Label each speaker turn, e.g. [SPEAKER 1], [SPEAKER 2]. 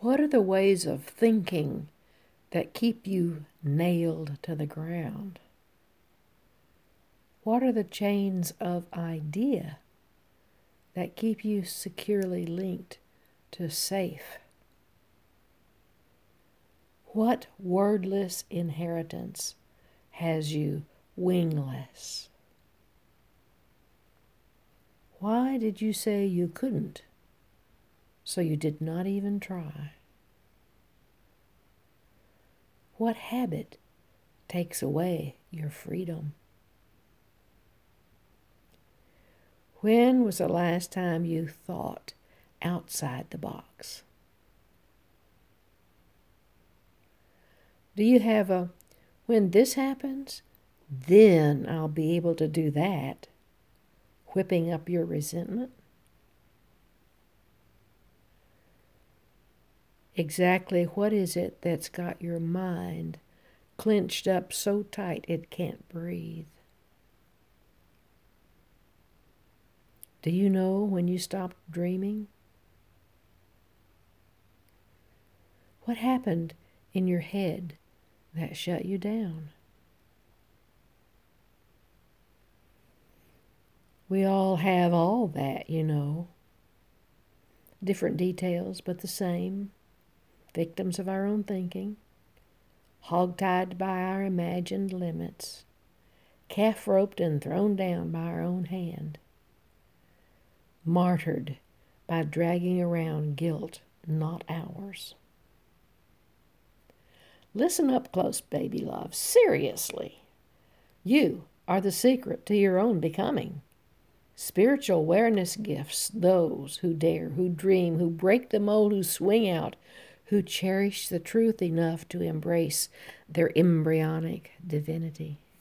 [SPEAKER 1] What are the ways of thinking that keep you nailed to the ground? What are the chains of idea that keep you securely linked to safe? What wordless inheritance has you wingless? Why did you say you couldn't, so you did not even try? What habit takes away your freedom? When was the last time you thought outside the box? Do you have a, when this happens, then I'll be able to do that, whipping up your resentment? Exactly what is it that's got your mind clenched up so tight it can't breathe? Do you know when you stopped dreaming? What happened in your head that shut you down? We all have all that, you know. Different details, but the same. Victims of our own thinking. Hogtied by our imagined limits. Calf-roped and thrown down by our own hand. Martyred by dragging around guilt not ours. Listen up close, baby love. Seriously. You are the secret to your own becoming. Spiritual awareness gifts those who dare, who dream, who break the mold, who swing out, who cherish the truth enough to embrace their embryonic divinity.